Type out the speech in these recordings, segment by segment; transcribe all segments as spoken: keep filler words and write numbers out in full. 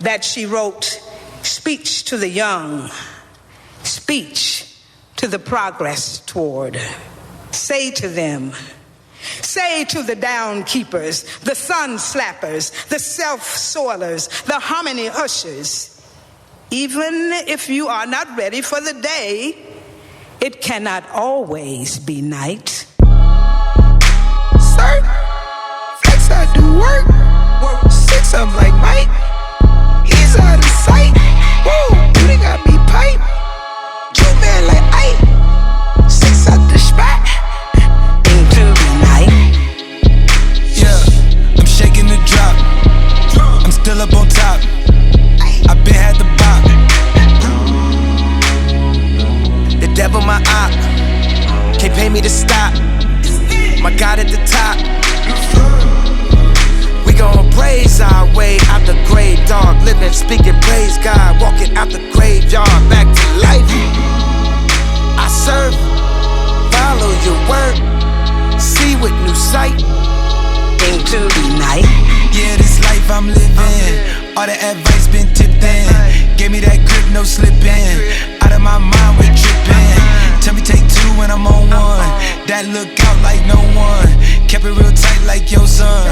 that she wrote, speech to the young, speech to the progress toward. Say to them, say to the down keepers, the sun slappers, the self-soilers, the hominy ushers, even if you are not ready for the day, it cannot always be night. Sir, flex I do work, work six of like Mike, he's out of sight. Whoa, they got me pipe, you man like Ike, six out the spot. Shaking the drop, I'm still up on top. I been had the bop. The devil my op, can't pay me to stop. My God at the top. We gon' praise our way out the grave, dog. Living, speaking, praise God. Walking out the graveyard, back to life. I serve, follow your word, see with new sight. Into the night. Yeah, this life I'm living, all the advice been tipped in. Gave me that grip, no slipping. Out of my mind, we tripping. Tell me take two when I'm on one. That look out like no one. Kept it real tight like your son.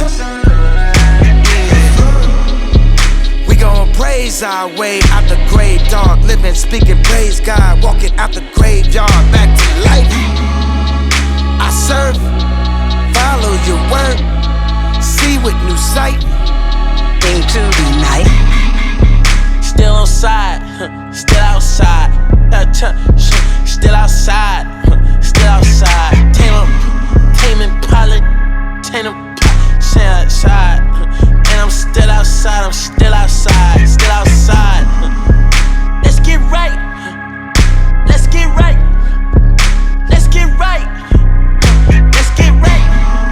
Yeah. We gon' praise our way out the grave, dog. Living, speaking, praise God. Walking out the graveyard, back to life. I serve, follow your word, see with new sight. Into the night. Still on side, still outside. Still outside, still outside. Tame 'em, tame Impala, tame 'em, stay outside. And I'm still outside, I'm still outside, still outside. Let's get right, let's get right, let's get right, let's get right.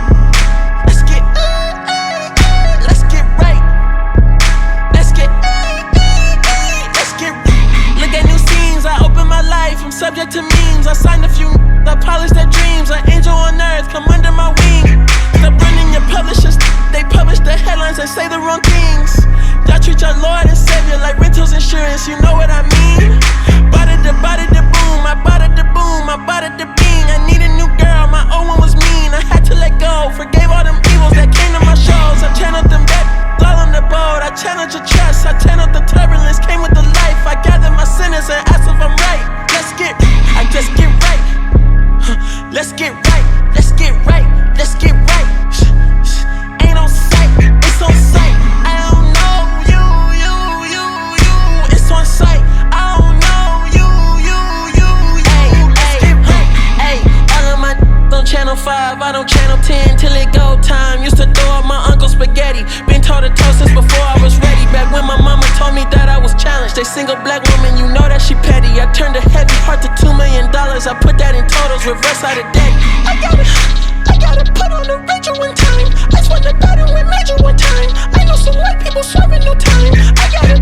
I'm subject to memes, I signed a few, I polished their dreams. An angel on earth, come under my wing. Stop running your publishers, they publish the headlines and say the wrong things. Y'all treat your Lord and Savior like rentals insurance, you know what I mean? Bought it, the bought it, the boom, I bought it, the boom, I bought it, the bean. I need a new girl, my old one was mean. I had to let go, forgave all them evils that came to my shows. I channeled them back, all on the boat. I channeled your trust, I channeled the turbulence, came with the life. I gathered my sinners and asked if I'm right. Let's get, I just get right. Let's get right, let's get right, let's get right. Ain't on sight, it's on sight. I don't know you, you, you, you. It's on sight. I don't know you, you, you, you. Let's get right. Ay, all of my on channel five, I don't channel ten till it go time. Used to throw up my uncle's spaghetti. Been toe to toe since before I was ready. Back when my mama told me that I was challenged. They single black woman, you know that she petty. I turned a heavy heart to two million dollars. I put that in totals, reverse out of debt. I gotta, I gotta put on the Rachel one time. I swear to God it went major one time. I know some white people serving no time. I gotta